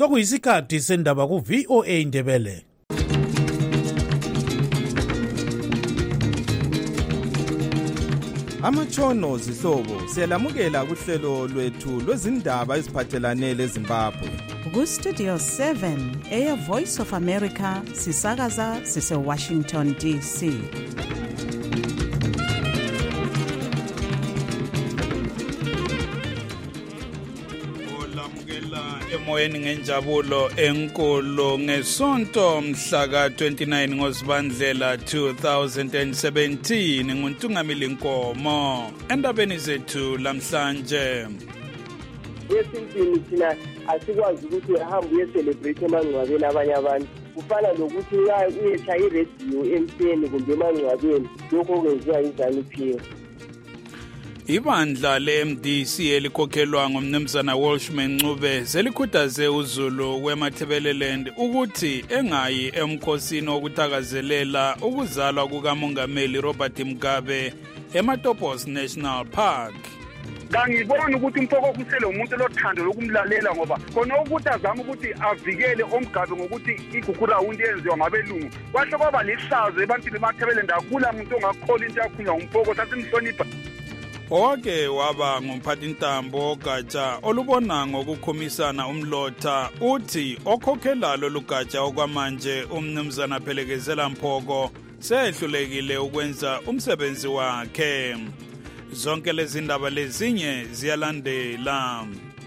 Sokuyisikhathi sendaba ku VOA Indebele. Amatshono zihlobo siyalamukela kuhlelo lwethu lwezindaba eziphathelane leZimbabwe. Ku Studio 7 Air Voice of America sisakaza sise Washington DC. Emoyeni ngenjabulo enkulu ngesonto mhla ka-29 ngoZibandlela 2017 nguNtungamili Nkomo endabeni zethu lamhlanje. Esintini thina asikwazi ukuthi uhambe uyecelebrate emangcwabeni abanye abantu kufana nokuthi nxa uyeshaya iradio emseni kumbe emangcwabeni lokho kwenziwa yiZANU-PF. Ibandla le-MDC elikhokhelwa ngumnumzana Welshman Ncube selikhuthaze uZulu weMathebeleland ukuthi engayi emkhosini wokuthakazelela ukuzalwa kukamongameli Robert Mugabe eMatopos National Park. Ngangibona ukuthi umphoko kusele umuntu lothando lokumlalela ngoba khona ukuthi azama ukuthi avikele oMgabe ngokuthi igugurawundi yenziwa ngabelungu kwahle kwaba lihlazo ebantwini bemathebeleland akula muntu ongakholi into yakhunywa umphoko sasimhlonipha. Oke waba ngumphathintambo gatsha olubona ngokukhomisana umlotha uthi okhokhela lolugatsha okwamanje umnumzana Phelekezela Mphoko sehlulekile ukwenza umsebenzi wakhe. Zonke lezi ndaba lezinye ziyalandela.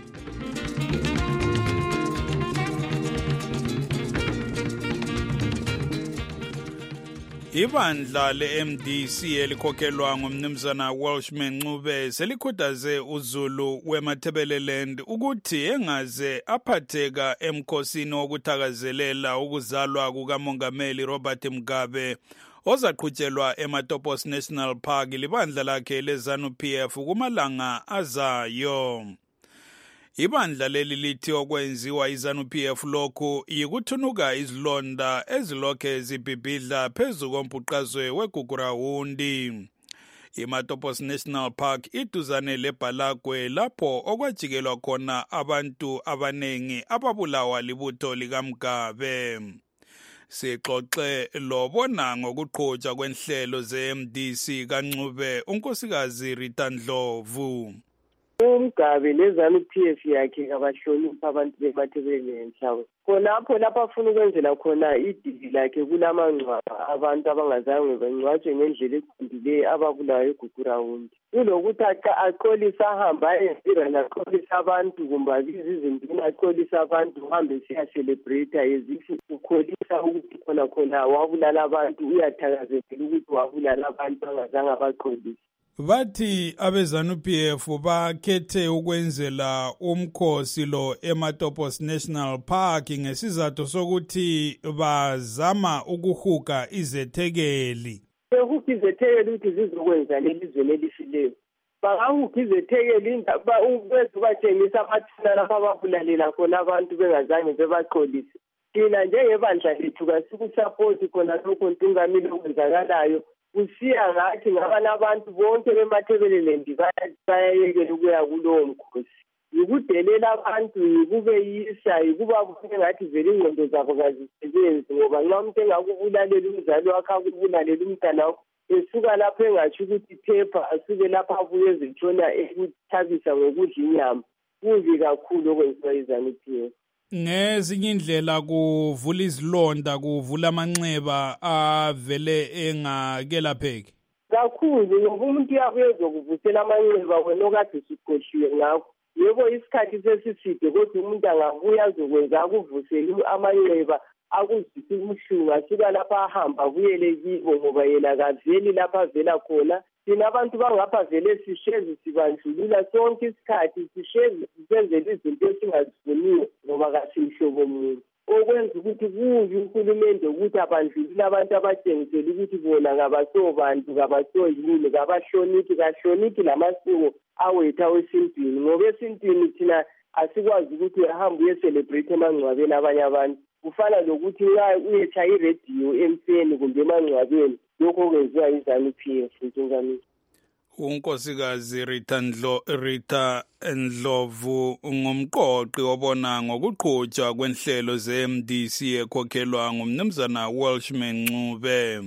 Ibandla le-MDC elikhokhelwa ngumnumzana Welshman Ncube selikhuthaze uZulu weMathebeleland ukuthi engaze aphatheka emkhosini wokuthakazelela ukuzalwa kukamongameli Robert Mugabe ozaqhutshelwa eMatopos National Park libandla lakhe leZANU-PF kumalanga azayo. Ibandla leli lithi okwenziwa iZANU-PF lokhu yikuthunuka izilonda ezilokhe zibhibhidla phezu kombhuqazwe weGugurawundi. IMatopos National Park iduzane leBhalagwe lapho okwajikelwa khona abantu abanengi ababulawa libutho likaMugabe. Sixoxe lobona ngokuqhutshwa kwenhlelo ze-MDC kaNcube unkosikazi Rita Ndlovu. uMgabe leZANU-PF yakhe abahlonipha abantu bemathebeleland hlawe khonapho lapho afuna ukwenzela khona idili lakhe kulamangcwaba abantu abangazange bangcwatshwe ngendlela eqondileyo ababulayo eGugurawundi kulokuthi aqolisa ahamba ayezira aqolisa abantu kumbe abize izinduna aqolisa abantu uhambe siyacelebrate yezithi ukholisa ukuthi khona wabulala abantu uyathakazelela ukuthi wabulala abantu angazange abaqolisa. Bathi abeZANU-PF bakhethe ukwenzela umkhosi lo eMatopos National Park ngesizathu sokuthi bazama ukuhuga izethekeli. Behuga izethekeli ukuthi zizokwenza lelizweni elifileyo. Bangahuga izethekeli ukwenza batshengisa abathina lapha ababulalela khona abantu bengazange bebaqolise. Thina njengebandla lethu kasikusapoti khona lokho Ntungamili okwenzakalayo. Usiya ngathi ngabana abantu bonke bemathebeleland bayayekela ukuya kulowo mkhosi. Yikudelela abantu, yikubeyisa, yikubabona ngathi vele ingqondo zabo kazisebenzi ngoba nxa umuntu engakubulalela umzali wakhe akubulalela umntana wakho esuka lapho engatsho ukuthi phepha asuke lapho abuye ezitshona ekuthabisa ngokudla inyama. Kubi kakhulu okwenziwa yiZANU-PF. Ngezinye indlela kuvula izilonda kuvula amanxeba avele engakelapheki. Kakhulu ngoba umuntu uyabuye ezokuvusela amanxeba wena okade usikhohliwe ngakho. Yebo isikhathi sesiside kodwa umuntu angabuya azokwenza akuvusele amanxeba akuzwise ubuhlungu asuka lapha ahamba abuyele kibo ngoba yena kaveli lapha avela khona. Thina abantu bangapha vele sishezi sibandlulula sonke isikhathi sishezi senzele izinto esingazifuniyo ngoba kasimhlobo munye. Okwenza ukuthi kubi uhulumende ukuthi abandlulula abantu abatshengisela ukuthi bona ngabasobantu ngabasoyini ngabahloniphi kahloniphi lamasiko awethu awesintwini ngoba esintwini thina asikwazi ukuthi uhambe uyecelebrate emangcwabeni abanye abantu. Kufana lokuthi uyeshaya iradio emseni kumbe emangcwabeni lokho kwenziwa yiZANU-PF Ntungamili. Unkosikazi Rita Ndlovu ngumqoqi obona ngokuqhutshwa kwenhlelo ze-MDC ekhokhelwa ngumnumzana Welshman Ncube.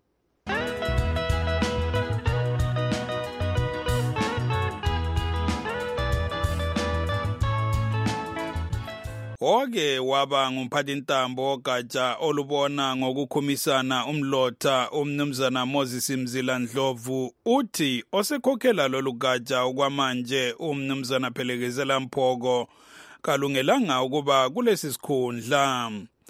Oke waba ngumphathintambo ogatsha olubona ngokukhumisana umlotha umnumzana Moses Mzila Ndlovu uthi osekhokhela lolu gatsha okwamanje umnumzana Phelekezela Mphoko kalungelanga ukuba kulesi sikhundla.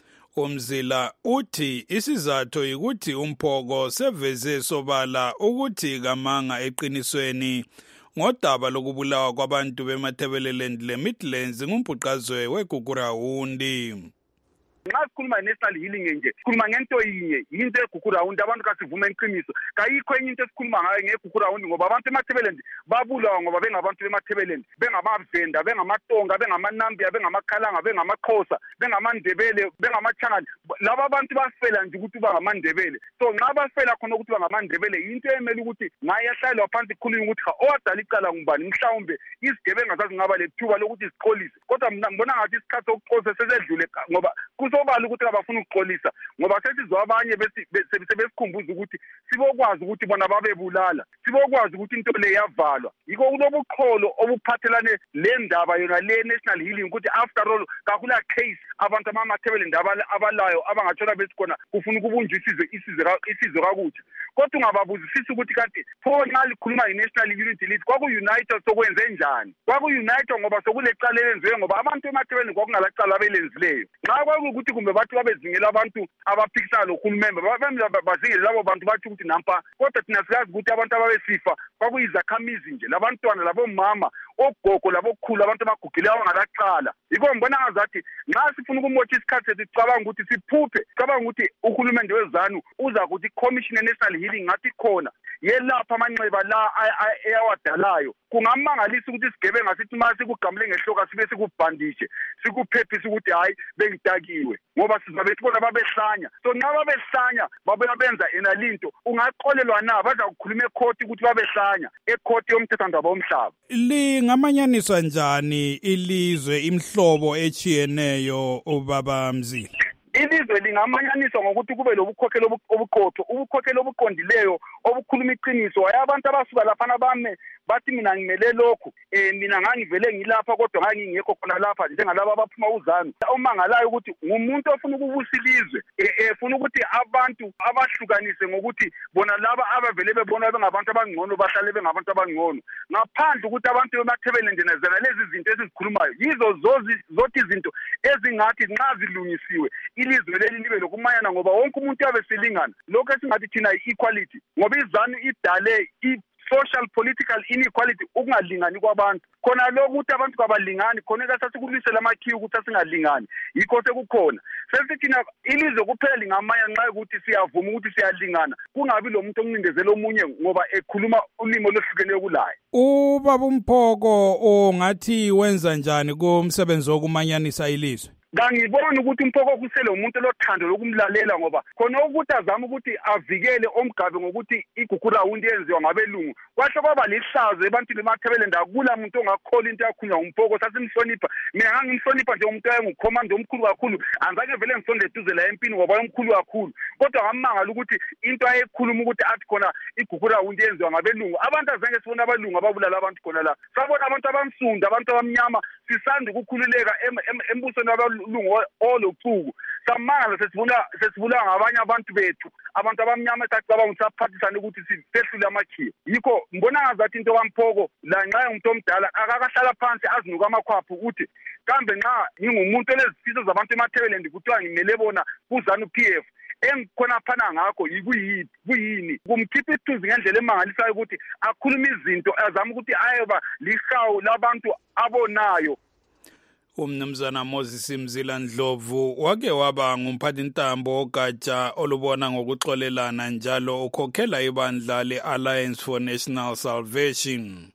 Umzila uthi isizathu ukuthi uMphoko seveze sobala ukuthi kamanga eqinisweni ngodaba lokubulawa kwabantu beMatabeleland leMidlands ngumbhuqazwe weGugurawundi. Nxa sikhuluma national healing nje sikhuluma ngento yinye into eGugurawundi abantu kasivume iqiniso kayikho enye into esikhuluma ngayo ngeGugurawundi ngoba abantu beMatabeleland babulawa ngoba bengabantu beMatabeleland bengamavenda bengamatonga bengamanambia bengamakhalanga bengamaqhosa bengamandebele bengamachangani laba abantu bafela nje ukuthi bangamandebele so nxa bafela khona ukuthi bangamandebele into emele ukuthi ngayahlalwa phansi ikhulunywe ukuthi owadala icala ngubani mhlawumbe isigebenga zazingaba lethuba lokuthi siqolise kodwa mina ngibona ngathi isikhathi sokuqolisa sesedlule ngoba kusobala ukuthi abafuna ukuxolisa ngoba sesizwa abanye besikhumbuza ukuthi sibokwazi ukuthi bona babebulala sibokwazi ukuthi into le yavalwa yiko kulobuqholo obuphathelane le ndaba yona le national healing ukuthi after all kakula case abantu amaMatabeleland abalayo abangathola besikhona kufuna ukubunjwa isizwe kakuthi kodwa ungababuzisisa ukuthi kanti pho nxa likhuluma i-national unity list kwaku-united sokwenze njani kwaku-united ngoba sokulecala elenziwe ngoba abantu eMatabeleland kwakungalacala abelenzileyo nxa ukuthi kumbe bathi babezingela abantu abaphikisana lohulumende bazingele labo bantu bathi ukuthi nampa kodwa thina siyazi ukuthi abantu ababesifa kwakuyizakhamizi nje labantwana labomama ogogo labokhulu abantu abagugileyo abangalaqala yiko ngibona ngazathi nxa sifuna ukumotha isikhathi sethu sicabanga ukuthi siphuphe sicabanga ukuthi uhulumende wezanu uza ukuthi i-commission national healing ngathi khona yelapha amanxeba la eyawadalayo kungamangalisa ukuthi isigebenga sithi uma sikugamule ngehloka sibe sikubhandishe sikuphephisa ukuthi hayi bengidakiwe ngoba sizabe sibona babehlanya so nxa babehlanya babenza enalinto ungaqolelwa na baza kukhuluma ekhoti ukuthi babehlanya ekhoti yomthethwandaba womhlaba. Lingamanyaniswa njani ilizwe imhlobo echiyeneyo ubaba Mzila? Ilizwe lingamanyaniswa ngokuthi kube lobukhokhelo obuqotho ubukhokhelo obuqondileyo obukhuluma iqiniso waye abantu abasuka laphana bame bathi mina ngimele lokhu mina ngangivele ngilapha kodwa ngangingekho khona lapha njengalabo abaphuma uzanu omangalayo ukuthi ngumuntu ofuna ukubusa ilizwe efuna ukuthi abantu abahlukanise ngokuthi bona laba abavele bebona bengabantu abangcono bahlale bengabantu abangcono ngaphandle ukuthi abantu beMatabeleland nezena lezi zinto esizikhulumayo yizo zothi izinto ezingathi nxa zilungisiwe ilizwe leli libe lokumanyana ngoba wonke umuntu yabe silingana lokho esingathi thina i-equality ngoba izanu idale social political inequality ukungalingani kwabantu khona lokho ukuthi abantu kabalingani khona kasasikulwisela amakhiwo ukuthi asingalingani yikho sekukhona sesithina ilizwe kuphela lingamanya nxa ukuthi siyavuma ukuthi siyalingana kungabi lo muntu omncindezela omunye ngoba ekhuluma ulimo lohlukeneyo kulaye. Ubaba uMphoko ongathi wenza njani kumsebenzi wokumanyanisa ilizwe? Ngangibona ukuthi uMphoko kusele umuntu lothando lokumlalela ngoba khona ukuthi azama ukuthi avikele omgabe ngokuthi iGugurawundi yenziwa ngabelungu kwahle kwaba lihlazo ebantwini beMatabeleland akula muntu ongakhola into yakhunywa uMphoko sasimhlonipha mina ngangimhlonipha nje umuntu ayengukhomanda omkhulu kakhulu anzange vele ngisonde eduze la empini ngoba omkhulu kakhulu kodwa ngamangala ukuthi into ayekhuluma ukuthi athi khona iGugurawundi yenziwa ngabelungu abantu azange sibona abelungu ababulala abantu khona la sabona abantu abamsunda abantu abamnyama sisanda ukukhululeka embusweni wabalungu olochuku samangala sesibula ngabanye abantu bethu abantu abamnyama esacabanga ukuthi saphathisana ukuthi sisehlule amakhiwo yikho ngibona ngazathi into kaMphoko la nxa umuntu omdala akakahlala phansi azinuka amakhwaphu ukuthi kambe nxa ngingumuntu olezifiso zabantu eMatabeleland kuthiwa ngimele bona kuzanu PF engikhona phana ngakho yikuyini kumkhipha isithunzi ngendlela emangalisayo ukuthi akhuluma izinto azama ukuthi ayeba lihawu labantu abonayo. Umnumzana Moses Mzila Ndlovu wake waba ngumphathintambo ogatsha olubona ngokuxolelana njalo ukhokhela ibandla le-Alliance for National Salvation.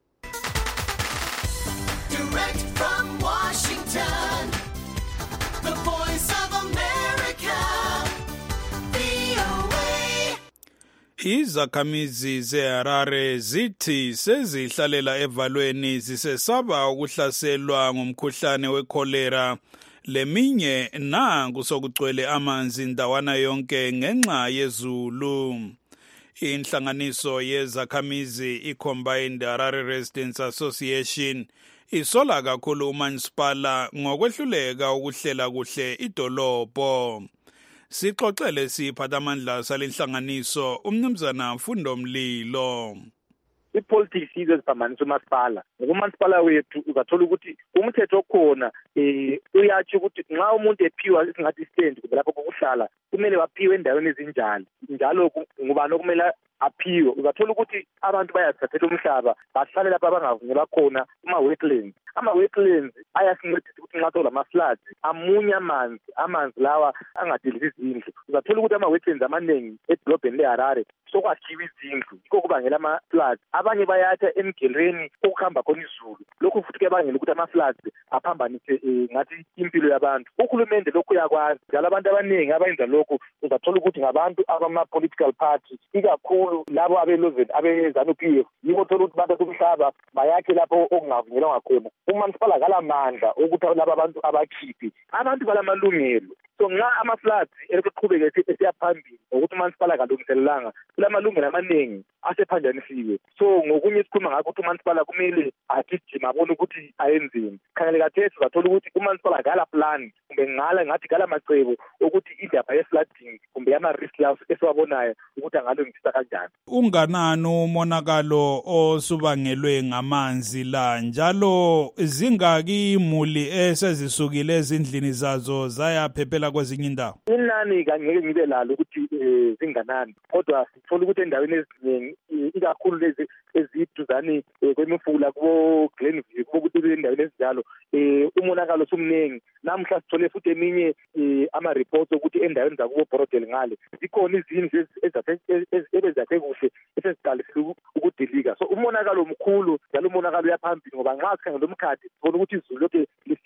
Direct from Washington, the voice of America, VOA. Izakhamizi zeHarare zithi sezihlalela evalweni zisesaba ukuhlaselwa ngumkhuhlane wekholera leminye nangu sokugcwele amanzi ndawana yonke ngenxa yezulu. Inhlanganiso yezakhamizi iCombined Harare Residents Association isola kakhulu umasipala ngokwehluleka ukuhlela kuhle idolobho. Sixoxele siphathamandla salenhlanganiso umnumzana Mfundo Mlilo. ipolitics yizo eziphambanisa umasipala. Ngokumasipala wethu uzathola ukuthi umthetho okhona uyathi ukuthi nxa umuntu ephiwa isingathi stand kumbe lapho kokuhlala kumele baphiwe endaweni ezinjalo. Njalo ngubani okumele aphiwe. Uzathola ukuthi abantu bayazithathela umhlaba bahlale lapho abangavunyelwa khona kuma-wetlands. Ama-wetlands ayasincedisa ukuthi nxa tolama-floods amunye amanzi lawa angadelisi izindlu. Uzathola ukuthi ama-wetlands amaningi edolobheni leHarare sokwakhiwa izindlu yikho kubangela ama-floods. Abanye bayatha emgelweni okuhamba khona izulu. Lokhu futhi kuyabangela ukuthi ama-floods aphambanise ngathi impilo yabantu. Uhulumende lokhu uyakwazi njalo abantu abaningi abayenza lokhu uzathola ukuthi ngabantu abama-political party ikakhulu labo abe-ZANU-PF yibo thola ukuthi bantu umhlaba bayakhe lapho okungavunyelwanga khona. Umasipala akalamandla ukuthi laba abantu abakhiphi abantu balamalungelo. So nxa ama-floods elokuqhubeke esiyaphambili ngokuthi umasipala kalungiselelanga kulamalungelo amaningi asephanjanisiwe. So ngokunye sikhuluma ngakho ukuthi umasipala kumele agijima abone ukuthi ayenzeni. Khangele kathesi uzathola ukuthi umasipala akala plan kumbe ngathi kala macebo ukuthi indaba ye-flooding kumbe yama-risk laws esiwabonayo ukuthi angalungisa kanjani. Unganani umonakalo osubangelwe ngamanzi la njalo zingaki imuli esezisukile ezindlini zazo zayaphephela kwezinye indawo? Inani ngeke ngibe lalo ukuthi zinganani kodwa sithola ukuthi endaweni eziningi ikakhulu lezi eziduzane kwemifula kubo Glenview kubo ukuthi endaweni ezinjalo umonakalo sumningi. Namhla sithole futhi eminye ama-reports ukuthi endaweni zakubo Borodale ngale zikhona izindlu ezizakhe kuhle esesiqalisile ukudilika. So umonakalo mkhulu njalo umonakalo uyaphambili ngoba nxa sikhangela umkhathi sibona ukuthi izulu lokhu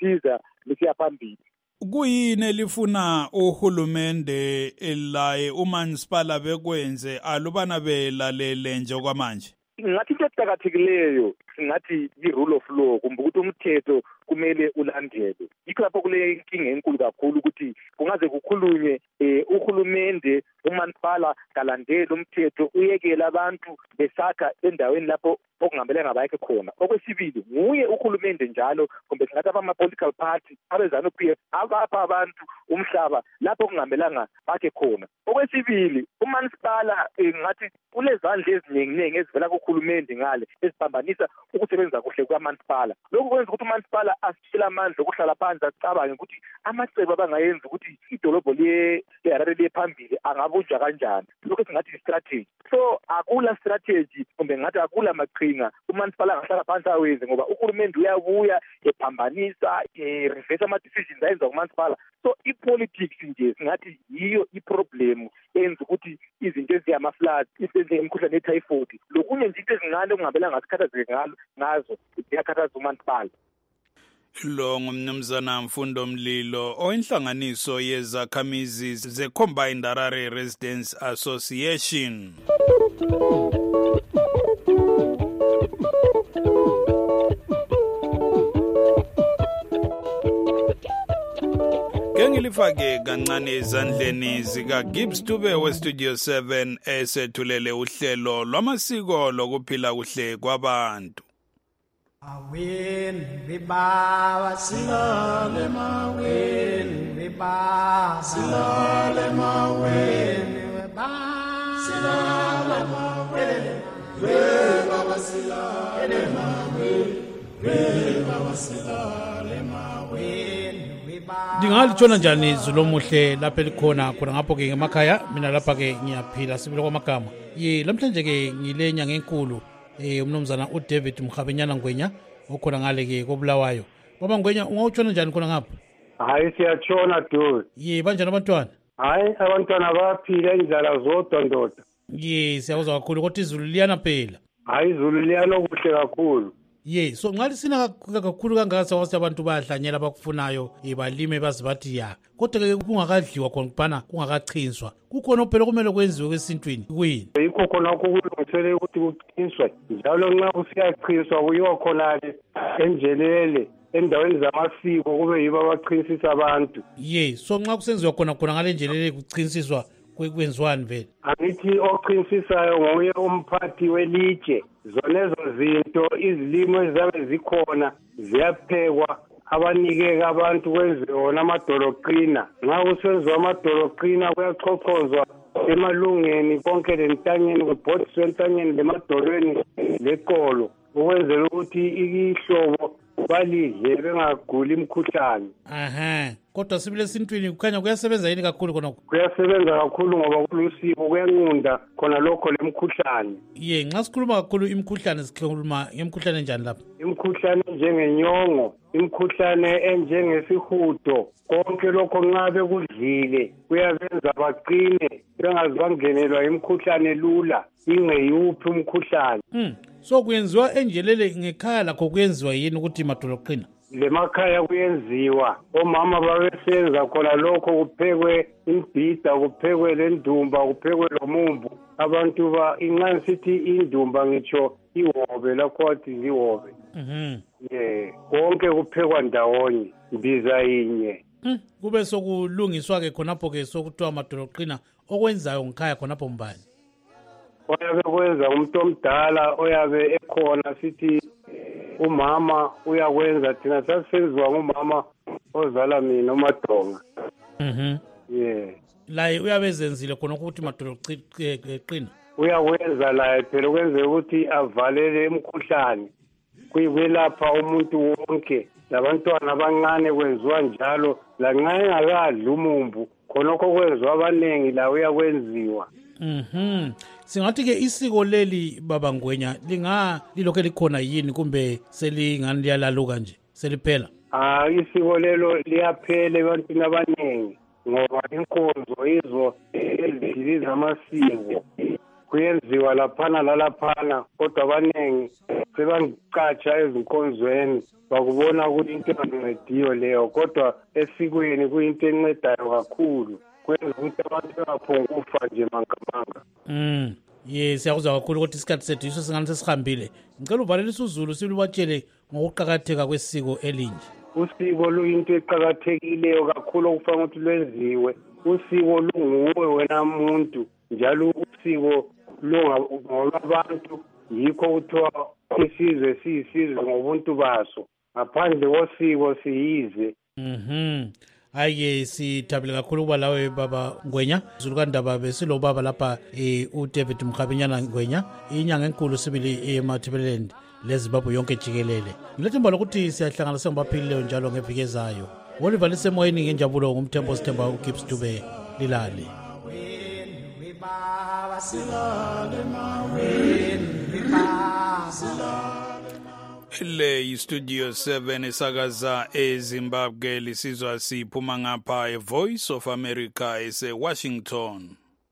lisiya phambili. Kuyini elifuna uhulumende elaye umasipala bekwenze alubana belalele nje kwamanje? Ngathi into eqhakathekileyo singathi yi-rule of law kumbe ukuthi umthetho kumele ulandelwe. Yikho lapho kule inkinga enkulu kakhulu ukuthi kungaze kukhulunywe uhulumende umasipala kalandele umthetho uyekela abantu besakha endaweni lapho okungambelanga bayakhe khona. Okwesibili nguye uhulumende njalo kumbe singathi ama-political party abe-ZANU-PF abapha abantu umhlaba lapho okungambelanga bakhe khona. Okwesibili umasipala ngathi kulezandla eziningi ezivela kuhulumende ngale eziphambanisa ukusebenza kuhle kwamasipala. Lokhu kwenza ukuthi umasipala asitshela amandla okuhlala phansi acabange ukuthi amacebo abangayenza ukuthi idolobho leHarare liye phambili angabunjwa kanjani. Lokhu singathi i-strategy. So akula strategy kumbe ngathi akula maqhinga umasipala angahlala phansi awenze ngoba uhulumende uyabuya ephambanisa reverse ama-decisions ayenza kumasipala. So i-politics nje singathi yiyo i-problem enza ukuthi izinto eziyama-floods imikhuhlane ye-typhoid lokunye nje into ezincane okungabelanga sikhathazeke ngazo ziyakhathaza umasipala. Lo ngumnumzana Mfundo Mlilo oyinhlanganiso yezakhamizi zeCombined Harare Residents Association. Ngilifake kancane ezandleni zika Gibbs Dube we Studio 7 esethulele uhlelo lwamasiko lokuphila kuhle kwabantu. Awen biba silale mawen biba silale mawen biba silale mawen biba silale mawen biba silale mawen. Ndingalitshona njani izulu omuhle lapha elikhona ngapho ke ngemakhaya mina lapha ke ngiyaphila sibile kwamagama. Lamhlanje ke ngile nyanga enkulu umnumzana uDavid Mkhabenyana Ngwenya okhona ngale ke koBulawayo. Baba Ngwenya ungawutshona njani khona ngapha? Hayi siyatshona dude. Banjani abantwana? Hayi abantwana baphila indlala zodwa ndoda. Siyakuzwa kakhulu kodwa izulu liyana phela. Hayi izulu liyana kuhle kakhulu. ye so nxa lisina kakhulu kangaka sawasi abantu bayahlanyela abakufunayo balime bazi bathi ya kodwa-ke kungakadliwa khona kubana kungakachinswa kukhona phela kumele kwenziwe kwesintwini kuyini yikho khona kulungisele ukuthi kuchinswe njalo nxa kusiyachinswa kuyiwa khonale enjelele endaweni zamasiko kube yibo abachinsisa abantu ye so nxa kusenziwa khona ngale njelele kuchinsiswa kwenziwani vele angithi ochinsisisayo nguye umphathi welitshe zonezo zinto izilimo ezizabe zikhona ziyaphekwa abanikeka abantu kwenziwe wona amadoloqina nxa kusenziwa amadoloqina kuyachochozwa emalungeni konke lentanyeni kubhodiswe entanyeni lemadolweni leqolo ukwenzela ukuthi ihlobo balidle bengaguli imkhuhlane kodwa sibile esintwini kukhanya kuyasebenza yini kakhulu khona kuyasebenza kakhulu ngoba kulusiko kuyanqunda khona lokho lemkhuhlane ye nxa sikhuluma kakhulu imkhuhlane sikhuluma ngemkhuhlane enjani lapha imkhuhlane enjengenyongo imkhuhlane enjengesihudo konke lokho nxa bekudlile kuyabenza baqine bengazi bangenelwa imkhuhlane lula ingeyuphi umkhuhlane so kuyenziwa enjelele ngekhaya lakho kuyenziwa yini ukuthi madoloqina lemakhaya kuyenziwa omama babesenza khona lokho kuphekwe imbhida kuphekwe lendumba kuphekwe lomumbu abantu inxa sithi indumba ngitsho ihobe lakho wathi zihobe konke kuphekwa ndawonye mbiza yinye kube sokulungiswa-ke khonapho-ke sokuthiwa madoloqina okwenzayo ngikhaya khonapho mbani oyabe kwenza umuntu omdala oyabe ekhona sithi umama uyakwenza thina sasisenziwa ngumama ozala mina umadonga laye uyabe ezenzile khona ukuthi madoloqina uyakwenza laye phela ukwenzela ukuthi avalele imkhuhlane kuyelapha umuntu wonke labantwana abancane kwenziwa njalo lanxa engakadli umumbu khonokho kwenziwa abaningi la uyakwenziwa singathi-ke isiko leli baba Ngwenya lilokhu likhona yini kumbe selingani liyalaluka nje seliphela isiko lelo liyaphela ebantwini abaningi ngoba inkonzo izo ezidiliza amasiko kuyenziwa laphana lalaphana kodwa abaningi sebangicatsha ezinkonzweni bakubona kuyinto engancediyo leyo kodwa esikweni kuyinto encedayo kakhulu kwenza ukuthi abantu bengaphongi ukufa nje mangamanga ye siyakuzwa kakhulu ukuthi isikhathi sethu yiso singani sesihambile ngicela uvalelise uzulu silubatshele ngokuqakatheka kwesiko elinje usiko luyinto eqakathekileyo kakhulu okufanele ukuthi lwenziwe usiko lunguwe wena muntu njalo usiko ngolwabantu yikho kuthiwa isizwe siyisizwe ngobuntu baso ngaphandle kosiko siyize hayi-ke sithabile kakhulu ukuba lawe baba Ngwenya zulu kandaba besilobaba lapha uDavid Mkhabenyana Ngwenya inyanga enkulu sibili eMatabeleland leZimbabwe yonke jikelele ngilethemba lokuthi siyahlangana sengibaphilileyo njalo ngeviki ezayo wolivalise emoyeni ngenjabulo ngumthembo sithemba uGibbs Dube lilale le istudio 7 esakaza eZimbabwe lisizwa siphuma ngapha Voice of America ese-Washington.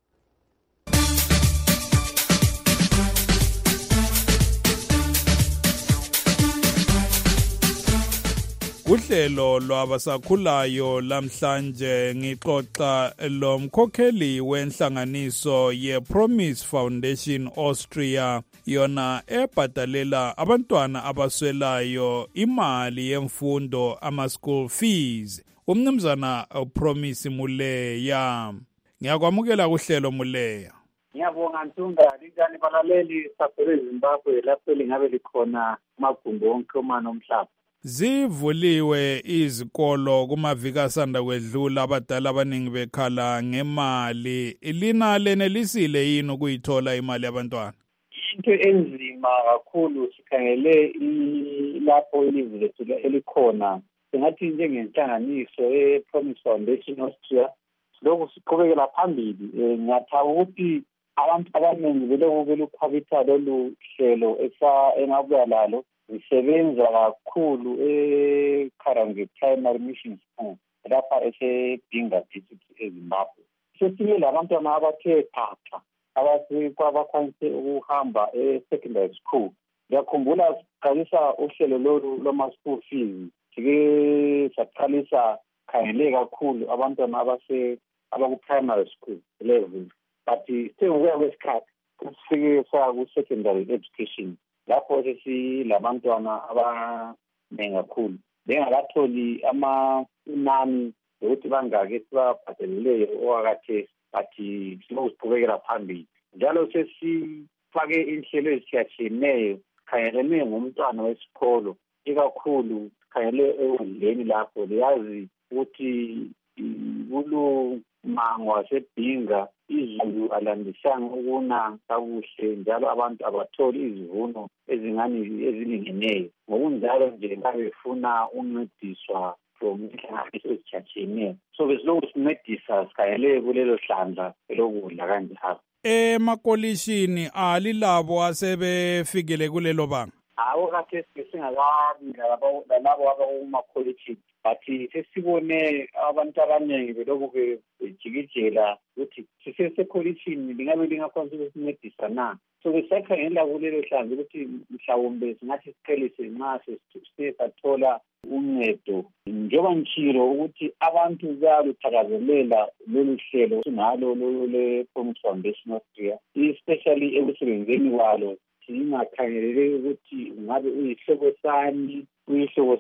Uhlelo lwabasakhulayo lamhlanje ngixoxa lomkhokheli wenhlanganiso ye-Promise Foundation Austria yona ebhadalela abantwana abaswelayo imali yemfundo ama-school fees. Umnumzana Promise Muleya. Ngiyakwamukela kuhlelo Muleya. Ngiyabonga Ntumba linjani balaleli saphere Zimbabwe lapho lingabe likhona magumbi wonke omana omhlaba. Zivuliwe izikolo kumaviki asanda kwedlula abadala abaningi bekhala ngemali lina lenelisile yini ukuyithola imali yabantwana into enzima kakhulu sikhangele lapho ilizwe lethu elikhona singathi njengenhlanganiso ePromise Foundation Austria lokhu siqhubekela phambili ngiyathaba ukuthi abantu abaningi belukhwabitha lolu hlelo engabuya lalo sisebenza kakhulu eKharange Primary Mission School lapha eseBinga District eZimbabwe. Sesime labantwana abathe phatha abakwanise ukuhamba e-secondary school ngiyakhumbula siqalisa uhlelo lolu loma-school fees sike saqalisa khangele kakhulu abantwana abaku-primary school level, but sengokuya kwesikhathi sifike saku-secondary education lapho sesilabantwana abaningi kakhulu bengakatholi inani lokuthi bangaki esibabhadeleleyo okwakathe, but silokusiqhubekela phambili. Njalo sesifake inhlelo ezitshiyatshiyeneyo khangelene ngomntwana wesikolo, ikakhulu khangele ekudleni lapho liyazi ukuthi kulo mango wasebhinga izulu alandisanga ukuna kakuhle, njalo abantu abatholi izivuno ezilingeneyo. Ngokunjalo nje babefuna uncediswa from inhlanganiso ezitshiyatshiyeneyo, so besilokhu sincedisa sikhangele kulelo hlandla elokudla kanjalo. Emakolishini alilabo asebefikele kulelo banga? Hawo kade singakabi lalabo abakumakholishini, but sesibone abantu abaningi belokhu bejikijela ukuthi sisesekolishini lingabe lingakwanisa ukusincedisa na. So besakhangela kulelo hlanza ukuthi mhlawumbe singathi siqhelise nxa sesathola uncedo. Njengoba ngitshilo ukuthi abantu bayaluthakazelela lolu hlelo sinalo le-Promise Foundation Austria, especially ekusebenzeni kwalo. Singakhangelele ukuthi ngabe uyihlobo sani, uyihlobo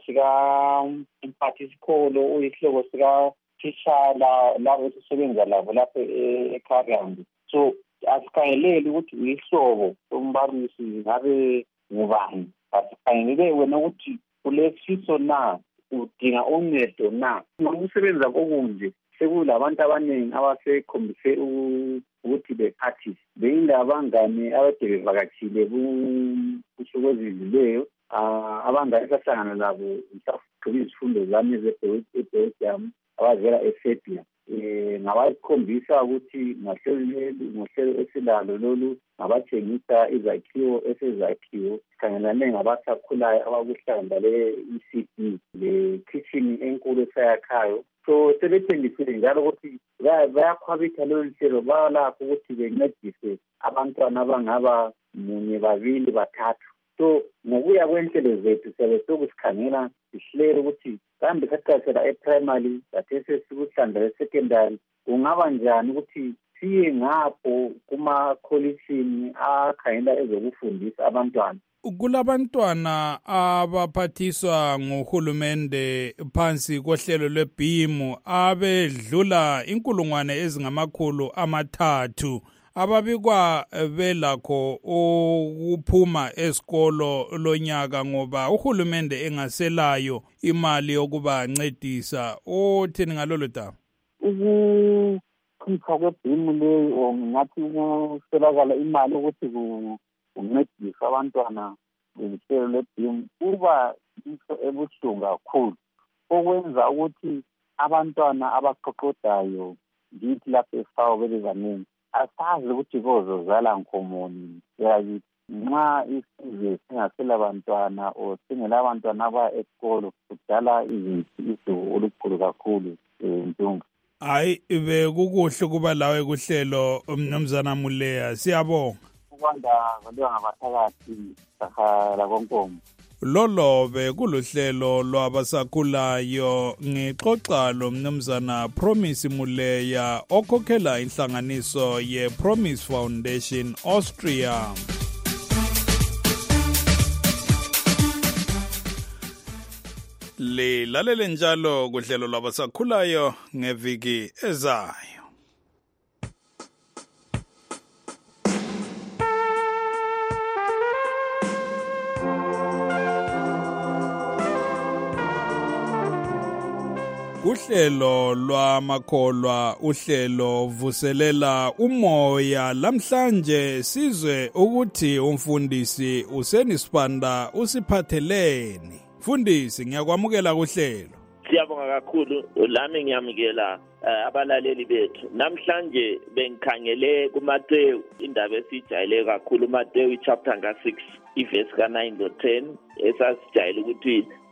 sika-mphathisikolo, uyihlobo sika-thishala labo sisebenza labo lapho eKharambi. So asikhangeleli ukuthi uyihlobo sombalisi ngabe ngubani, asikhangelele wena ukuthi ulesifiso na, udinga uncedo na. Ukusebenza kokunje sekulabantu abaningi abasekhombise ukuthi bephathise beyilabangane abade bevakatshile kusuku ezizileyo, abangane bahlangana labo mhlawumbe izifundo zami eBelgium abavela eSerbia, ngabakhombisa ukuthi ngohlelo esilalo lolu ngabatshengisa izakhiwo esezakhiwo khangelane ngabasakhulayo abakuhlanda le-ECD, le-kitchen enkulu esayakhayo. So sebethengisile njalo ukuthi bayakhwabitha lolu hlelo, balakho ukuthi bencedise abantwana abangaba 1, 2, 3. So ngokuya kwenhlelo zethu siyabe sokusikhangela sihlele ukuthi kambe sathasela e-primary sathese sikuhlanda le-secondary kungaba njani ukuthi siye ngapho kuma-colishini akhangela ezokufundisa abantwana. Kulabantwana abaphathiswa nguhulumende phansi kohlelo lweBIM abedlula 300,000 ababikwa belakho ukuphuma esikolo lonyaka ngoba uhulumende engaselayo imali yokuba ncedisa. Othini ngalolu daba? Ukukhipha kweBIM leyo ngathi ukuswelakala imali ukuthi uncedisa abantwana behlelo leBIM kuba into ebuhlungu kakhulu, okwenza ukuthi abantwana abaqoqodayo ngithi lapho efawo bebebaningi asazi ukuthi kozozala nkomoni yakithi. Nxa isizwe singasela bantwana o singelabantwana abaya esikolo kudala izinto olukhulu kakhulu Ntunga. Hayi bekukuhle kuba lawe kuhlelo Mnumzana Muleya, siyabonga. Kwanda ngaliwa ngabathakathi sakhala konkomo. Lolobe kuluhlelo lwabasakhulayo ngixoxa lo Mnumzana Promise Muleya okhokhela inhlanganiso ye-Promise Foundation Austria. Lilalele njalo kuhlelo lwabasakhulayo ngeviki ezayo. Uhlelo lwamakholwa, uhlelo vuselela umoya. Lamhlanje sizwe ukuthi umfundisi usenisipanda usiphatheleni. Mfundisi, ngiyakwamukela kuhlelo. Siyabonga kakhulu, lami ngiyamukela abalaleli bethu. Namhlanje bengikhangele kuMateyu indaba esijayele kakhulu, Mateyu chapter 6 iverse ka9 to 10 esasijayele ukuthi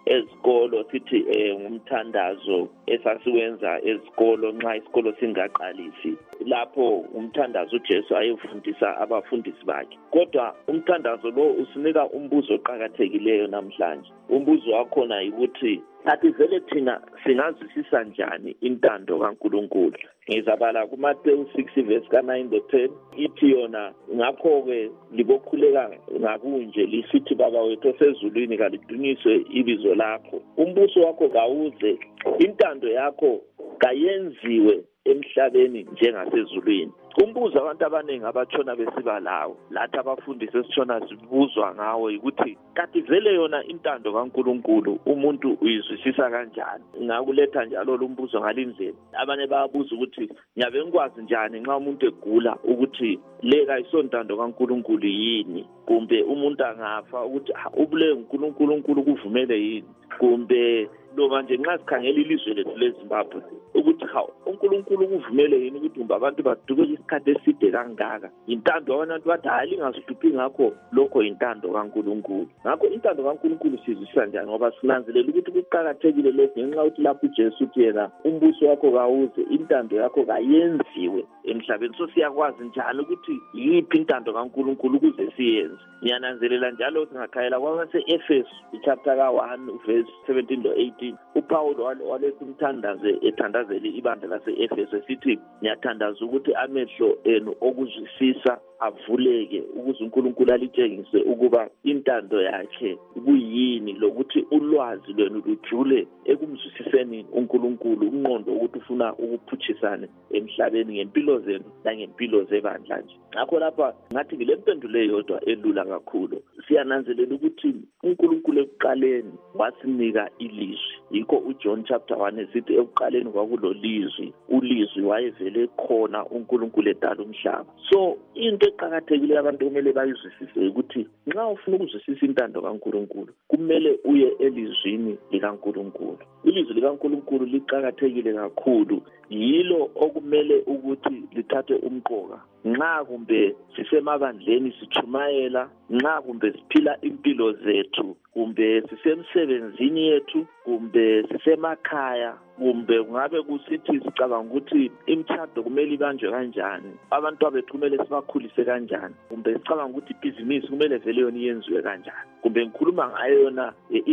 ezikolo sithi ngumthandazo esasiwenza ezikolo nxa isikolo singaqalisi. Lapho umthandazo uJesu ayefundisa abafundisi bakhe. Kodwa umthandazo lo usinika umbuzo oqhakathekileyo namhlanje. Umbuzo wakhona ukuthi athi vele thina singazwisisa njani intando kaNkulunkulu. Ngizabala kuMateyu 6 verse ka9 to 10 ithi yona ngakho-ke libokhuleka ngakunje lisithi baba wethu osezulwini kalidunyiswe ibizo lakho. Umbuso wakho kawuze, intando yakho kayenziwe emhlabeni njengasezulwini. Umbuzo abantu abaningi abatshona besiba lawo lathi abafundisi esitshona sibuzwa ngawo ukuthi kanti vele yona intando kaNkulunkulu umuntu uyizwisisa kanjani. Ngakuletha njalo lo mbuzo ngalindlela. Abanye bayabuza ukuthi nyabe ngikwazi njani nxa umuntu egula ukuthi leka isontando kaNkulunkulu yini, kumbe umuntu angafa ukuthi ubule uNkulunkulu kuvumele yini, kumbe lo manje nxa sikhangela ilizwe lethu leZimbabwe ukuthi uNkulunkulu kuvumele yini ukuthi abantu badukele isikhathi eside kangaka. Intando abantu bathi hayi lingazihluphi ngakho lokho intando kaNkulunkulu. Ngakho intando kaNkulunkulu sizwisisa njani ngoba sinanzelela ukuthi kuqhakathekile lokho ngenxa ukuthi lapho uJesu uthi yena umbuso wakho kawuze, intando yakho kayenziwe emhlabeni. So siyakwazi njalo ukuthi yiphi intando kaNkulunkulu ukuze siyenze. Ngiyananzelela njalo singakhayela kwabase-Efesu chapter ka1 verse 17 to 18 uPawulo waletha umthandazo ethandazela ibandla lase-Efesu esithi ngiyathandaza ukuthi amehlo enu okuzwisisa avuleke ukuze uNkulunkulu alitshengise ukuba intando yakhe kuyini, lokuthi ulwazi lwenu lujule ekumzwisiseni uNkulunkulu umqondo ukuthi ufuna ukuphuthisana emhlabeni ngempilo zenu langempilo zebandla nje. Ngakho lapha ngathi ngile mpendulo eyodwa elula kakhulu. Siyananzelela ukuthi uNkulunkulu ekuqaleni wasinika ilizwi. Yikho uJohn chapter 1 esithi ekuqaleni kwakulo lizwi, ulizwi wayevele khona uNkulunkulu edala umhlaba. So into eqhakathekile abantu kumele bayizwisise ukuthi nxa ufuna ukuzwisisa intando kaNkulunkulu kumele uye elizwini likaNkulunkulu. Ilizwi likaNkulunkulu liqhakathekile kakhulu, yilo okumele ukuthi lithathe umqoka. Nxa kumbe sisemabandleni sichumayela, nxa kumbe siphila impilo zethu, kumbe sisemsebenzini yethu, kumbe sisemakhaya, kumbe ngabe kusithi sicabanga ukuthi imtshado kumele ibanjwe kanjani, abantu abethu kumele sibakhulise kanjani, kumbe sicabanga ukuthi ibhizinisi kumele vele yona iyenziwe kanjani, kumbe ngikhuluma ngayo yona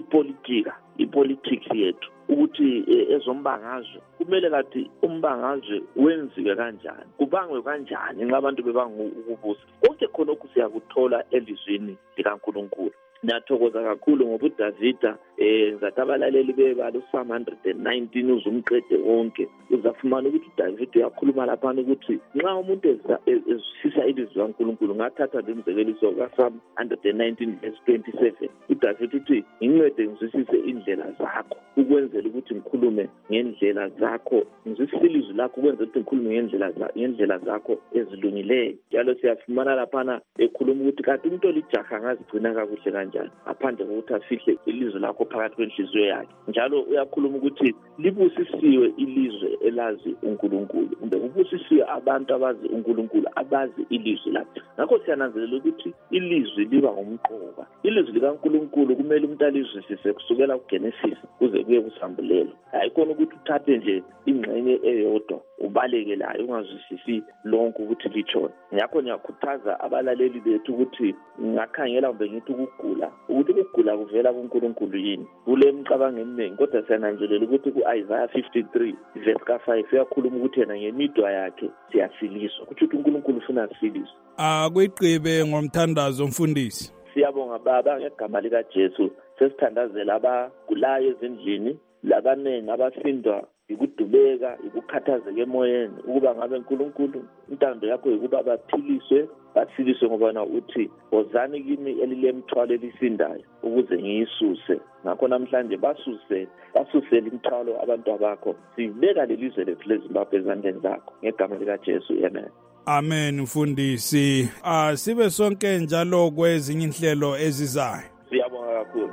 ipolitics yethu ukuthi ezombangazwe kumele kathi umbangazwe wenziwe kanjani, kubangwe kanjani nxa abantu bebanga ukubusa. Konke khonokho siyakuthola elizwini likaNkulunkulu. Ngiyathokoza kakhulu ngoba uDavida ngathi abalaleli bebala uPsalm 119 uzumqede wonke. Uzafumana ukuthi uDavida uyakhuluma lapha ukuthi nxa umuntu ezwisisa ilizwi likaNkulunkulu, ngathatha lemzekeliso kaPsalm 119 verse 27. uDavida uthi ngincede ngizwisise indlela zakho ukwenzela ukuthi ngikhulume ngendlela zakho, ngizwisise ilizwi lakho ukwenzela ukuthi ngikhulume ngendlela zakho ezilungileyo. Njalo siyafumana lapha ekhuluma ukuthi kanti umuntu olijaha ngazigcina kakuhle kanjani aphandle kokuthi afihle ilizwi lakho phakathi kwenhliziyo yakhe. Njalo uyakhuluma ukuthi libusisiwe ilizwe elazi uNkulunkulu, kumbe kubusisiwe abantu abazi uNkulunkulu abazi ilizwi lakhe. Ngakho siyananzelela ukuthi ilizwi liba ngumqoka. Ilizwi likaNkulunkulu kumele umuntu alizwisise kusukela kuGenesis kuze kuye kuSambulelo. Hayi khona ukuthi uthathe nje ingxenye eyodwa ubaleke layo ungazwisisi lonke ukuthi litshona. Ngakho ngiyakhuthaza abalaleli bethu ukuthi ngakhangela kumbe ngithi ukugula kuvela kuNkulunkulu yini. Kule mcabango eminingi kodwa siyananzelela ukuthi ku-Isaiah 53 verse ka5 uyakhuluma ukuthi yena ngemidwa yakhe siyasiliswa. Kuthi uNkulunkulu ufuna siliswe. Akuyigqibe ngomthandazo mfundisi. Siyabonga baba ngegama likaJesu sesithandazela abagulayo ezindlini, labanengi abasindwa ikudubeka, ikukhathazeka emoyeni, ukuba ngabe uNkulunkulu intando yakho ukuba baphiliswe ngoba uthi wozani kimi elilemthwalo elisindayo ukuze ngiyisuse. Ngakho namhlanje basuse imthwalo abantu abakho. Sibeka lelizwe lethu leZimbabwe ezandleni zakho ngegama likaJesu, amen. Amen mfundisi. Sibe sonke njalo kwezinye inhlelo ezizayo. Siyabonga kakhulu.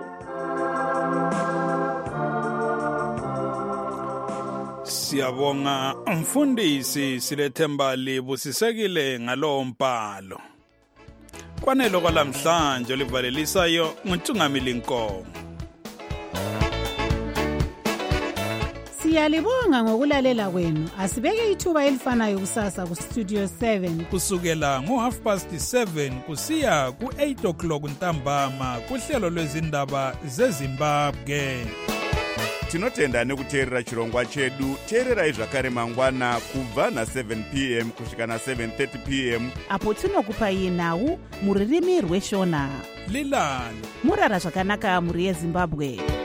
Siyabonga mfundisi Silethemba libusisekile ngalo mbhalo. Kwanelo kwalamhlanje olivalelisayo nguNtungamili Nkomo. Siyalibonga ngokulalela kwenu. Asibeke ithuba elifanayo kusasa ku Studio 7 kusukela ngo7:30 kusiya ku8 o'clock ntambama kuhlelo lwezindaba zeZimbabwe. Tinotenda nekuteerera chirongwa chedu. Teererai zvakare mangwana kubva na7 p.m. kusvika na7:30 p.m. apo tinokupai nhau muririmi rweshona. Lilani murara zvakanaka muri yeZimbabwe.